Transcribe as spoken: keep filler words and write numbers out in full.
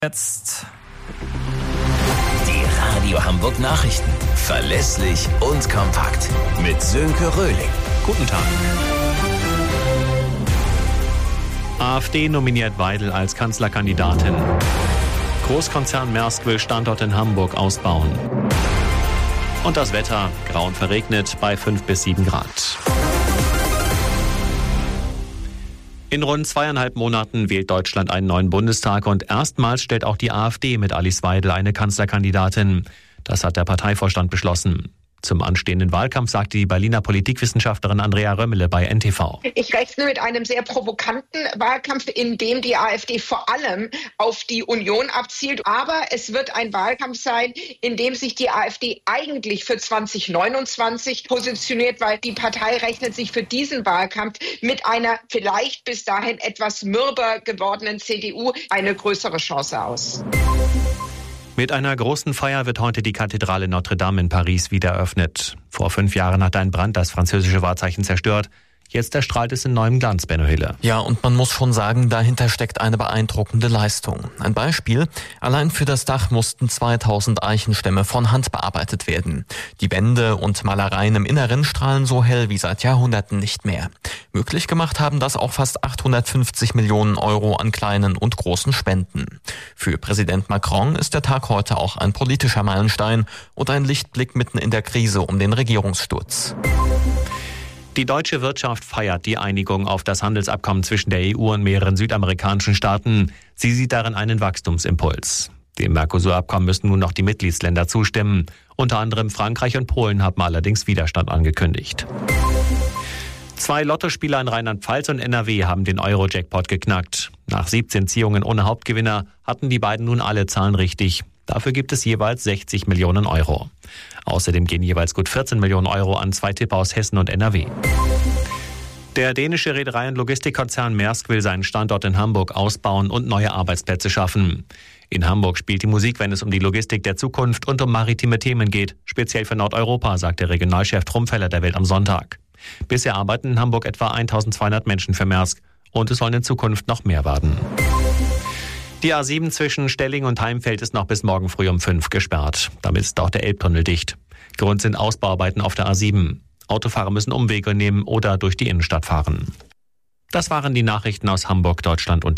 Jetzt die Radio Hamburg Nachrichten. Verlässlich und kompakt. Mit Sönke Röhling. guten Tag. AfD nominiert Weidel als Kanzlerkandidatin. Großkonzern Maersk will Standort in Hamburg ausbauen. Und das Wetter, grau und verregnet bei fünf bis sieben Grad. In rund zweieinhalb Monaten wählt Deutschland einen neuen Bundestag und erstmals stellt auch die AfD mit Alice Weidel eine Kanzlerkandidatin. Das hat der Parteivorstand beschlossen. Zum anstehenden Wahlkampf sagte die Berliner Politikwissenschaftlerin Andrea Römmele bei N T V. Ich rechne mit einem sehr provokanten Wahlkampf, in dem die AfD vor allem auf die Union abzielt. Aber es wird ein Wahlkampf sein, in dem sich die AfD eigentlich für zwanzig neunundzwanzig positioniert, weil die Partei rechnet sich für diesen Wahlkampf mit einer vielleicht bis dahin etwas mürber gewordenen C D U eine größere Chance aus. Mit einer großen Feier wird heute die Kathedrale Notre-Dame in Paris wieder eröffnet. Vor fünf Jahren hat ein Brand das französische Wahrzeichen zerstört. Jetzt erstrahlt es in neuem Glanz, Benno Hille. Ja, und man muss schon sagen, dahinter steckt eine beeindruckende Leistung. Ein Beispiel: Allein für das Dach mussten zweitausend Eichenstämme von Hand bearbeitet werden. Die Wände und Malereien im Inneren strahlen so hell wie seit Jahrhunderten nicht mehr. Möglich gemacht haben das auch fast achthundertfünfzig Millionen Euro an kleinen und großen Spenden. Für Präsident Macron ist der Tag heute auch ein politischer Meilenstein und ein Lichtblick mitten in der Krise um den Regierungssturz. Die deutsche Wirtschaft feiert die Einigung auf das Handelsabkommen zwischen der E U und mehreren südamerikanischen Staaten. Sie sieht darin einen Wachstumsimpuls. Dem Mercosur-Abkommen müssen nun noch die Mitgliedsländer zustimmen. Unter anderem Frankreich und Polen haben allerdings Widerstand angekündigt. Zwei Lottospieler in Rheinland-Pfalz und N R W haben den Euro-Jackpot geknackt. Nach siebzehn Ziehungen ohne Hauptgewinner hatten die beiden nun alle Zahlen richtig. Dafür gibt es jeweils sechzig Millionen Euro. Außerdem gehen jeweils gut vierzehn Millionen Euro an zwei Tipper aus Hessen und N R W. Der dänische Reederei- und Logistikkonzern Maersk will seinen Standort in Hamburg ausbauen und neue Arbeitsplätze schaffen. In Hamburg spielt die Musik, wenn es um die Logistik der Zukunft und um maritime Themen geht, speziell für Nordeuropa, sagt der Regionalchef Trumfeller der Welt am Sonntag. Bisher arbeiten in Hamburg etwa eintausendzweihundert Menschen für Maersk und es sollen in Zukunft noch mehr werden. Die A sieben zwischen Stelling und Heimfeld ist noch bis morgen früh um fünf gesperrt. Damit ist auch der Elbtunnel dicht. Grund sind Ausbauarbeiten auf der A sieben. Autofahrer müssen Umwege nehmen oder durch die Innenstadt fahren. Das waren die Nachrichten aus Hamburg, Deutschland und